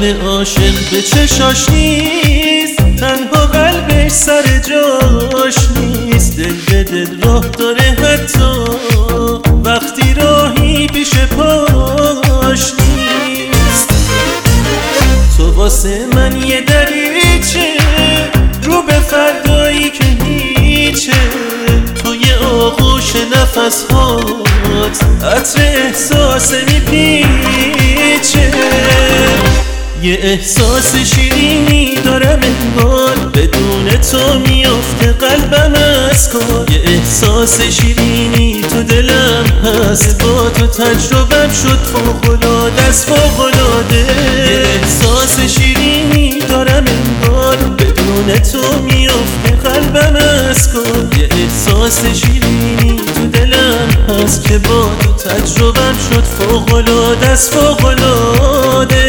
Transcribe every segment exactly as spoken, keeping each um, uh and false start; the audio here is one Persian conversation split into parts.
عاشق به چشاش نیست، تنها قلبش سر جاش نیست. دل به دل راه داره حتی وقتی راهی پیش پاش نیست. تو واسه من یه دریچه رو به فردایی که هیچه، تو یه آغوش نفس هات عطر احساس میپیچه. یه احساس شیرینی دارم انگار بدون تو میافته قلبم از کار. یه احساس شیرینی تو دلم هست، با تو تجربم شد فوق‌العاده است فوق‌العاده. یه احساس شیرینی دارم انگار بدون تو میافته قلبم از کار. یه احساس شیرینی تو دلم هست که با تو تجربم شد فوق‌العاده است فوق‌العاده.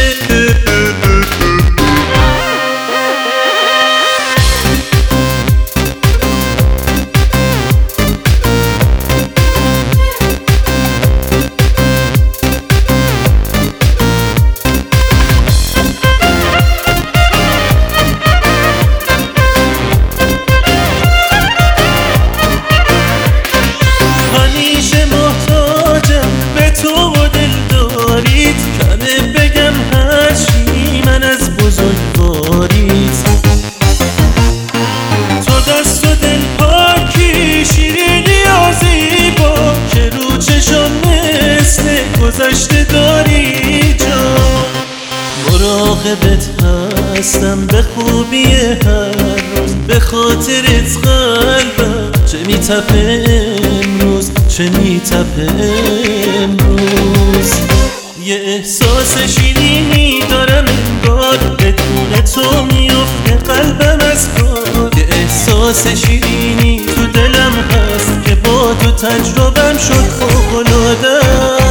گذشته داری جا، مراقبت هستم به خوبی هر روز، به خاطرت قلبم چه میتپه امروز چه میتپه امروز. یه احساس شیرینی دارم انگار بدون تو میافته قلبم از کار. یه احساس شیرینی تو دلم هست که با تو تجربم شد فوق‌العاده.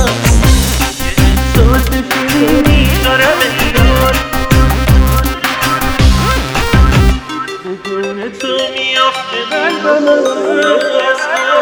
دارم انگار بدون تو میافته قلبم از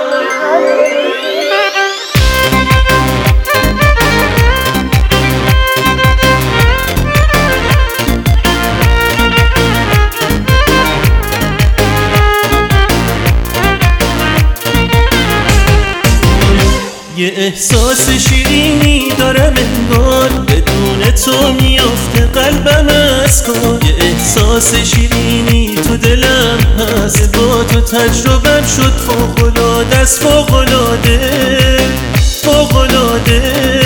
یه احساس شیرینی دارم انگار بدون تو میافته قلبم از کار. یه احساس شیرینی تو دلم هست، با تو تجربم شد فوق‌العاده است فوق‌العاده فوق‌العاده.